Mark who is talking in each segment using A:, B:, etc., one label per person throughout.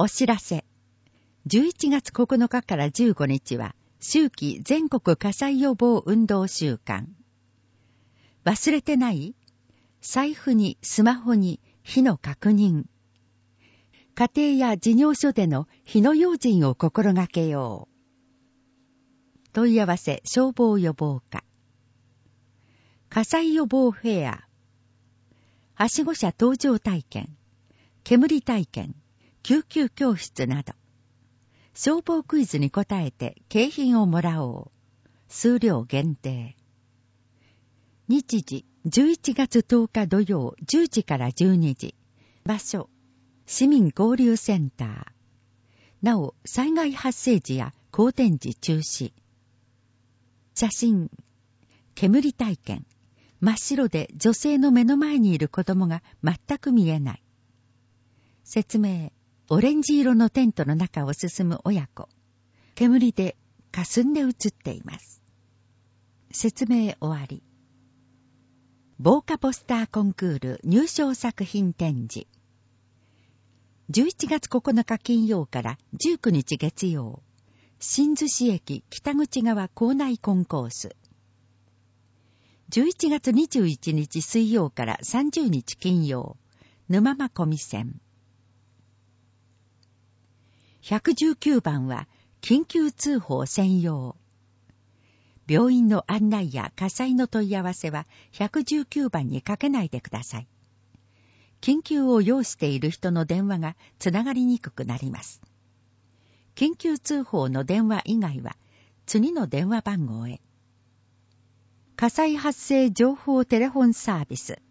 A: お知らせ。11月9日から15日は、秋季全国火災予防運動週間。忘れてない？財布にスマホに火の確認。家庭や事業所での火の用心を心がけよう。問い合わせ消防予防課。火災予防フェア。はしご車搭乗体験。煙体験。救急教室など。消防クイズに答えて景品をもらおう。数量限定。日時11月10日土曜10時から12時。場所市民交流センター。なお災害発生時や好展時中止。写真。煙体験。真っ白で女性の目の前にいる子供が全く見えない。説明。オレンジ色のテントの中を進む親子。煙で霞んで映っています。説明終わり。防火ポスターコンクール入賞作品展示。11月9日金曜から19日月曜。新津市駅北口側構内コンコース。11月21日水曜から30日金曜。沼間小見線。119番は緊急通報専用。病院の案内や火災の問い合わせは119番にかけないでください。緊急を要している人の電話がつながりにくくなります。緊急通報の電話以外は次の電話番号へ。火災発生情報テレフォンサービス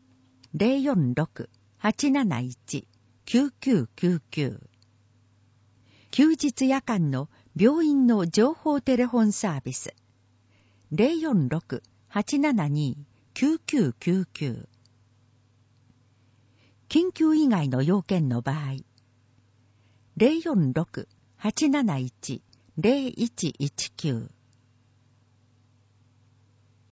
A: 046-871-9999。休日夜間の病院の情報テレフォンサービス 046-872-9999。緊急以外の要件の場合 046-871-0119。